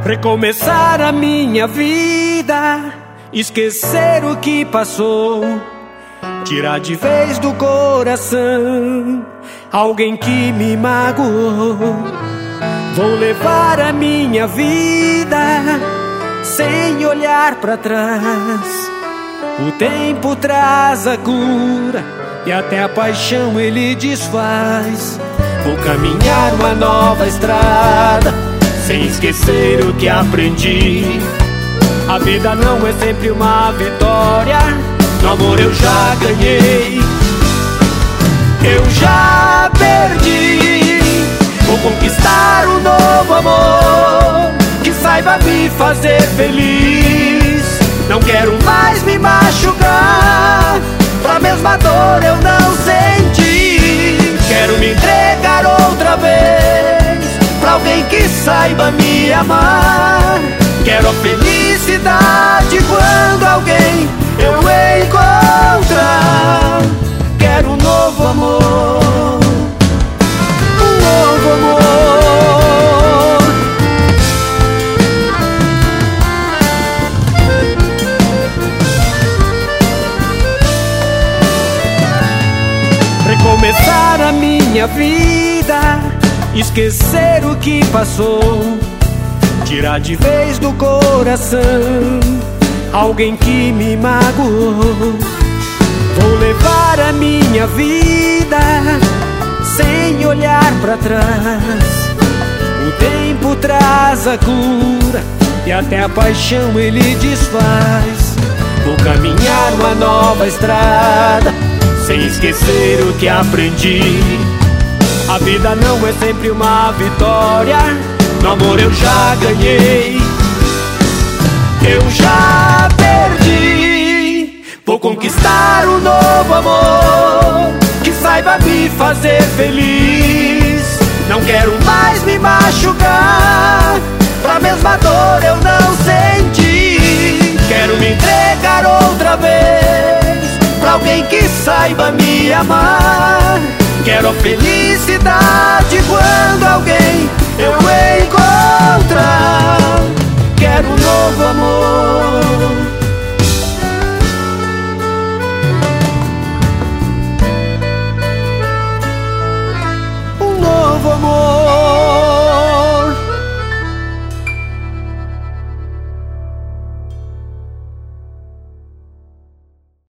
Recomeçar a minha vida, esquecer o que passou, tirar de vez do coração alguém que me magoou. Vou levar a minha vida sem olhar pra trás. O tempo traz a cura e até a paixão ele desfaz. Vou caminhar uma nova estrada sem esquecer o que aprendi. A vida não é sempre uma vitória, no amor eu já ganhei, eu já perdi. Vou conquistar um novo amor que saiba me fazer feliz. Não quero mais me machucar, pra mesma dor eu não senti. Quero me entregar outra vez pra alguém que saiba me amar. Quero a felicidade quando alguém eu encontrar. Quero um novo amor, um novo amor. Recomeçar a minha vida, esquecer o que passou, tirar de vez do coração alguém que me magoou. Vou levar a minha vida sem olhar pra trás. O tempo traz a cura e até a paixão ele desfaz. Vou caminhar uma nova estrada sem esquecer o que aprendi. A vida não é sempre uma vitória, no amor eu já ganhei, eu já perdi. Vou conquistar um novo amor que saiba me fazer feliz. Não quero mais me machucar, pra mesma dor eu não senti. Quero me entregar outra vez pra alguém que saiba me amar. Quero a felicidade